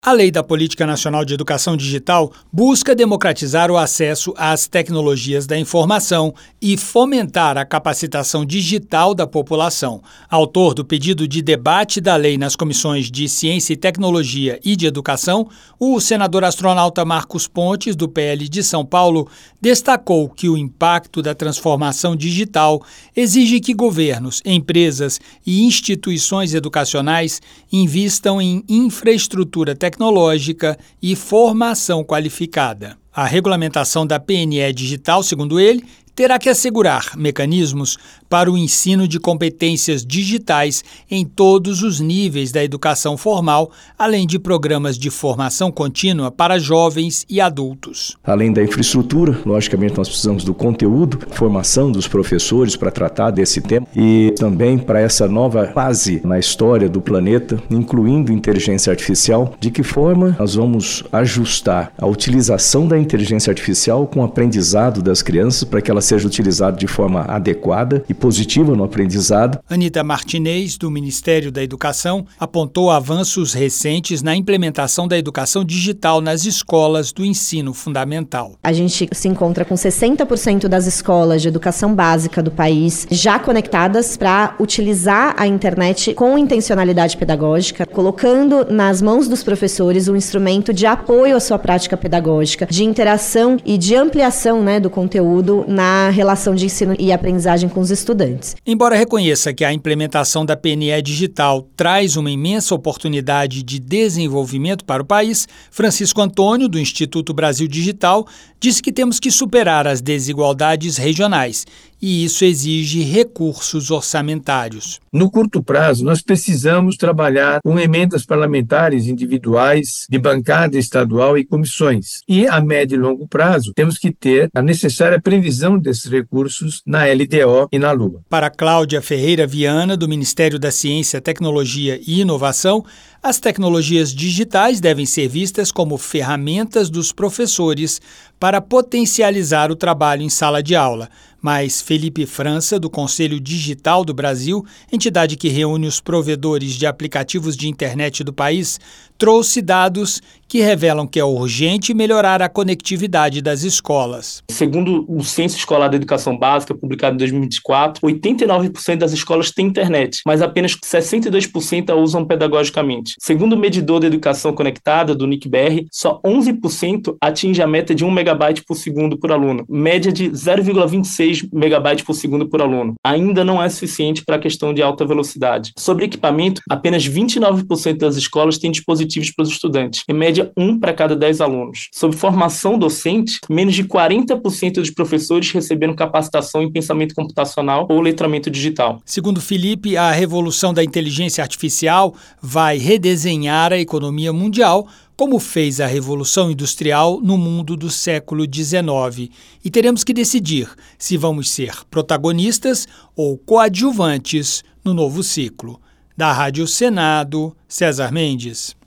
A Lei da Política Nacional de Educação Digital busca democratizar o acesso às tecnologias da informação e fomentar a capacitação digital da população. Autor do pedido de debate da lei nas comissões de Ciência e Tecnologia e de Educação, o senador astronauta Marcos Pontes, do PL de São Paulo, destacou que o impacto da transformação digital exige que governos, empresas e instituições educacionais invistam em infraestrutura tecnológica e formação qualificada. A regulamentação da PNE digital, segundo ele, terá que assegurar mecanismos para o ensino de competências digitais em todos os níveis da educação formal, além de programas de formação contínua para jovens e adultos. Além da infraestrutura, logicamente nós precisamos do conteúdo, formação dos professores para tratar desse tema e também para essa nova fase na história do planeta, incluindo inteligência artificial, de que forma nós vamos ajustar a utilização da inteligência artificial com o aprendizado das crianças para que ela seja utilizado de forma adequada e positiva no aprendizado. Anita Martinez, do Ministério da Educação, apontou avanços recentes na implementação da educação digital nas escolas do ensino fundamental. A gente se encontra com 60% das escolas de educação básica do país já conectadas para utilizar a internet com intencionalidade pedagógica, colocando nas mãos dos professores um instrumento de apoio à sua prática pedagógica, de interação e de ampliação, do conteúdo na relação de ensino e aprendizagem com os estudantes. Embora reconheça que a implementação da PNE digital traz uma imensa oportunidade de desenvolvimento para o país, Francisco Antônio, do Instituto Brasil Digital, disse que temos que superar as desigualdades regionais e isso exige recursos orçamentários. No curto prazo, nós precisamos trabalhar com emendas parlamentares individuais, de bancada estadual e comissões. E a médio e longo prazo, temos que ter a necessária previsão desses recursos na LDO e na LUA. Para Cláudia Ferreira Viana, do Ministério da Ciência, Tecnologia e Inovação, as tecnologias digitais devem ser vistas como ferramentas dos professores para potencializar o trabalho em sala de aula. Mas Felipe França, do Conselho Digital do Brasil, entidade que reúne os provedores de aplicativos de internet do país, trouxe dados que revelam que é urgente melhorar a conectividade das escolas. Segundo o Censo Escolar da Educação Básica, publicado em 2024, 89% das escolas têm internet, mas apenas 62% a usam pedagogicamente. Segundo o medidor da educação conectada do NICBR, só 11% atinge a meta de 1 megabyte por segundo por aluno, média de 0,26 megabytes por segundo por aluno. Ainda não é suficiente para a questão de alta velocidade. Sobre equipamento, apenas 29% das escolas têm dispositivos para os estudantes, em média 1 para cada 10 alunos. Sobre formação docente, menos de 40% dos professores receberam capacitação em pensamento computacional ou letramento digital. Segundo Felipe, a revolução da inteligência artificial vai redesenhar a economia mundial, como fez a Revolução Industrial no mundo do século XIX. E teremos que decidir se vamos ser protagonistas ou coadjuvantes no novo ciclo. Da Rádio Senado, César Mendes.